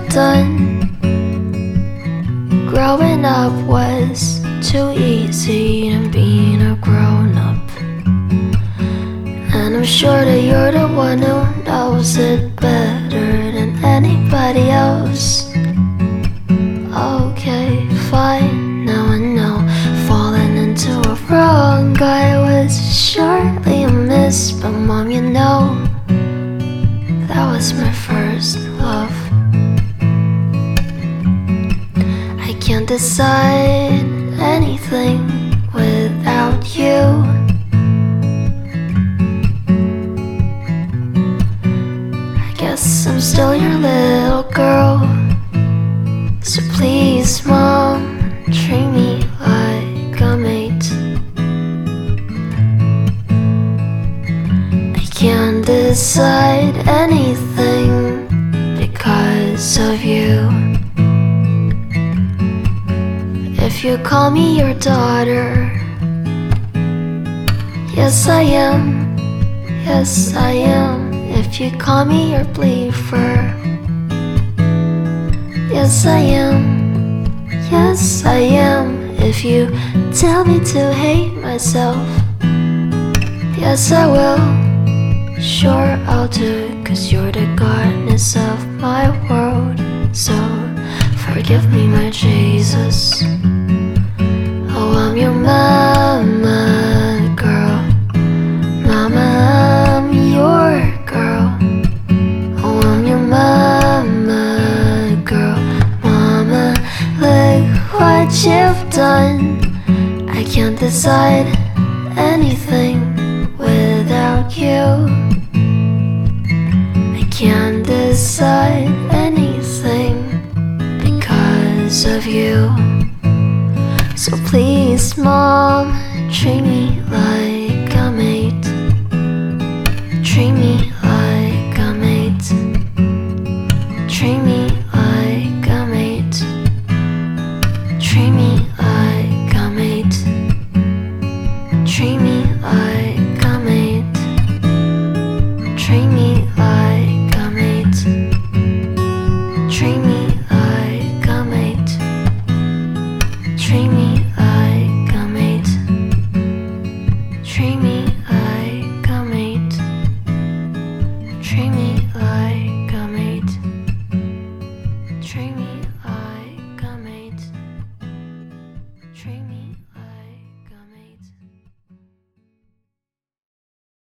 done. Growing up was too easy than being a grown-up. And I'm sure that you're the one who knows it better than anybody else. Okay, fine, now I know. Falling into a wrong guy was surely a miss. But mom, you know, that was my first love. I can't decide anything without you. I guess I'm still your little girl. So please, mom, treat me like a mate. I can't decide anything because of you. If you call me your daughter, yes I am, yes I am. If you call me your believer, yes I am, yes I am. If you tell me to hate myself, yes I will, sure I'll do it. 'Cause you're the goddess of my world. So forgive me, my Jesus. Oh, I'm your mama, girl. Mama, I'm your girl. Oh, I'm your mama, girl. Mama, look what you've done. I can't decide anything without you. I can't decide anything because of you. So please, mom, treat me like a mate. Treat me like a mate. Treat me like a mate. Treat me like a mate. Treat me like a mate. Treat me like a mate. Treat me like a mate. Treat me like a mate. Treat me like a mate. Treat me like